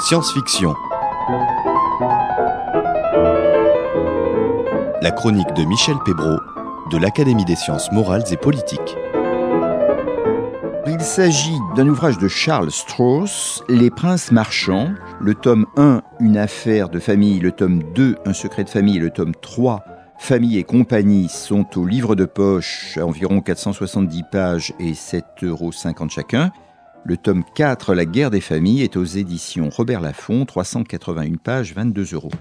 Science-fiction. La chronique de Michel Pébreau de l'Académie des sciences morales et politiques. Il s'agit d'un ouvrage de Charles Stross, Les Princes marchands, le tome 1, Une affaire de famille, le tome 2, Un secret de famille, le tome 3, Famille et compagnie sont au livre de poche à environ 470 pages et 7,50 € chacun. Le tome 4, La guerre des familles, est aux éditions Robert Laffont, 381 pages, 22 €.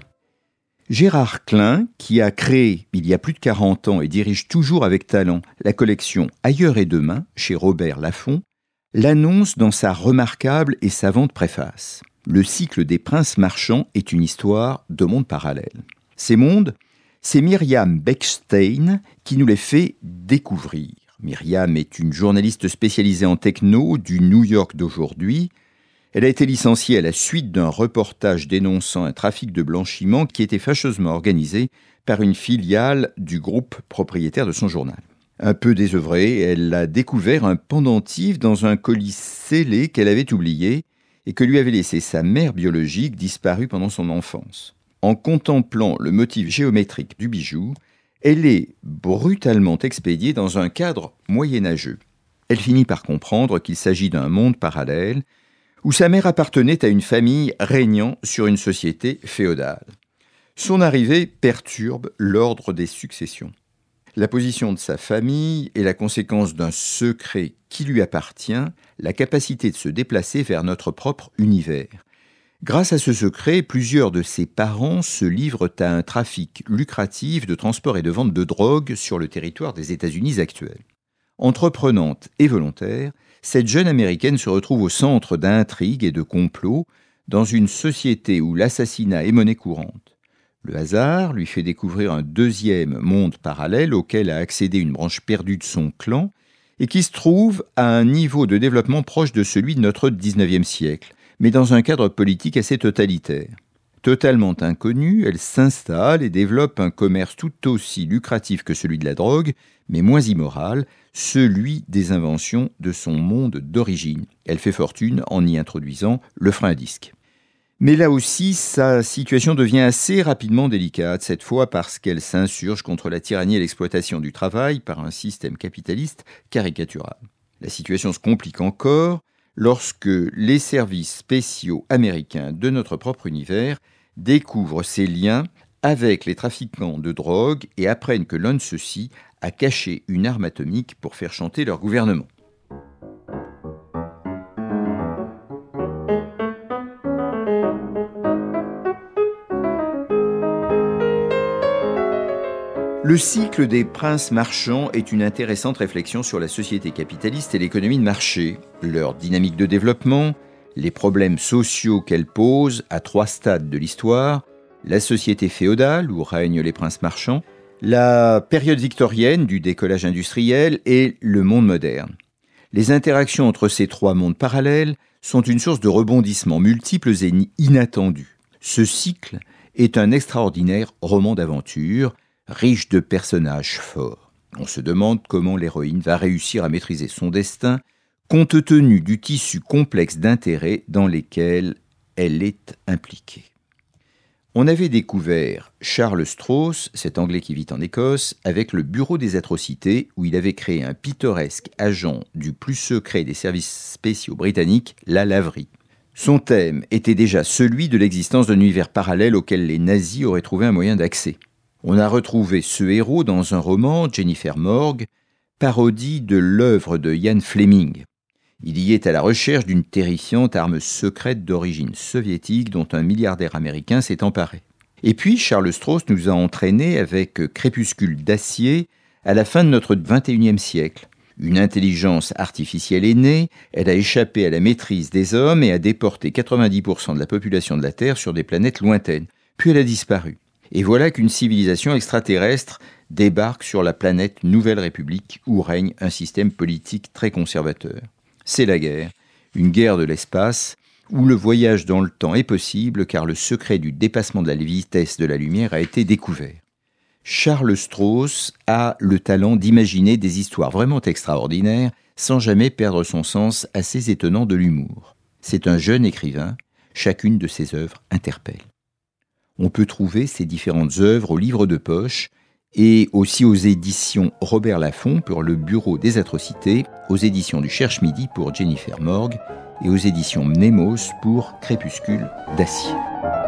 Gérard Klein, qui a créé, il y a plus de 40 ans et dirige toujours avec talent, la collection Ailleurs et demain, chez Robert Laffont, l'annonce dans sa remarquable et savante préface. Le cycle des princes marchands est une histoire de mondes parallèles. Ces mondes, c'est Myriam Bechstein qui nous les fait découvrir. Myriam est une journaliste spécialisée en techno du New York d'aujourd'hui. Elle a été licenciée à la suite d'un reportage dénonçant un trafic de blanchiment qui était fâcheusement organisé par une filiale du groupe propriétaire de son journal. Un peu désœuvrée, elle a découvert un pendentif dans un colis scellé qu'elle avait oublié et que lui avait laissé sa mère biologique disparue pendant son enfance. En contemplant le motif géométrique du bijou, elle est brutalement expédiée dans un cadre moyenâgeux. Elle finit par comprendre qu'il s'agit d'un monde parallèle où sa mère appartenait à une famille régnant sur une société féodale. Son arrivée perturbe l'ordre des successions. La position de sa famille est la conséquence d'un secret qui lui appartient, la capacité de se déplacer vers notre propre univers. Grâce à ce secret, plusieurs de ses parents se livrent à un trafic lucratif de transport et de vente de drogue sur le territoire des États-Unis actuels. Entreprenante et volontaire, cette jeune Américaine se retrouve au centre d'intrigues et de complots dans une société où l'assassinat est monnaie courante. Le hasard lui fait découvrir un deuxième monde parallèle auquel a accédé une branche perdue de son clan et qui se trouve à un niveau de développement proche de celui de notre 19e siècle, mais dans un cadre politique assez totalitaire. Totalement inconnue, elle s'installe et développe un commerce tout aussi lucratif que celui de la drogue, mais moins immoral, celui des inventions de son monde d'origine. Elle fait fortune en y introduisant le frein à disque. Mais là aussi, sa situation devient assez rapidement délicate, cette fois parce qu'elle s'insurge contre la tyrannie et l'exploitation du travail par un système capitaliste caricatural. La situation se complique encore lorsque les services spéciaux américains de notre propre univers découvrent ses liens avec les trafiquants de drogue et apprennent que l'un de ceux-ci a caché une arme atomique pour faire chanter leur gouvernement. Le cycle des princes marchands est une intéressante réflexion sur la société capitaliste et l'économie de marché, leur dynamique de développement, les problèmes sociaux qu'elle pose à 3 stades de l'histoire, la société féodale où règnent les princes marchands, la période victorienne du décollage industriel et le monde moderne. Les interactions entre ces 3 mondes parallèles sont une source de rebondissements multiples et inattendus. Ce cycle est un extraordinaire roman d'aventure, riche de personnages forts. On se demande comment l'héroïne va réussir à maîtriser son destin, compte tenu du tissu complexe d'intérêts dans lesquels elle est impliquée. On avait découvert Charles Stross, cet Anglais qui vit en Écosse, avec le Bureau des atrocités, où il avait créé un pittoresque agent du plus secret des services spéciaux britanniques, la laverie. Son thème était déjà celui de l'existence d'un univers parallèle auquel les nazis auraient trouvé un moyen d'accès. On a retrouvé ce héros dans un roman, Jennifer Morgue, parodie de l'œuvre de Ian Fleming. Il y est à la recherche d'une terrifiante arme secrète d'origine soviétique dont un milliardaire américain s'est emparé. Et puis Charles Stross nous a entraînés avec Crépuscule d'acier à la fin de notre 21e siècle. Une intelligence artificielle est née, elle a échappé à la maîtrise des hommes et a déporté 90% de la population de la Terre sur des planètes lointaines. Puis elle a disparu. Et voilà qu'une civilisation extraterrestre débarque sur la planète Nouvelle République où règne un système politique très conservateur. C'est la guerre, une guerre de l'espace où le voyage dans le temps est possible car le secret du dépassement de la vitesse de la lumière a été découvert. Charles Stross a le talent d'imaginer des histoires vraiment extraordinaires sans jamais perdre son sens assez étonnant de l'humour. C'est un jeune écrivain chacune de ces œuvres interpelle. On peut trouver ces différentes œuvres au livre de poche et aussi aux éditions Robert Laffont pour Le Bureau des Atrocités, aux éditions du Cherche-Midi pour Jennifer Morgue et aux éditions Mnemos pour Crépuscule d'Acier.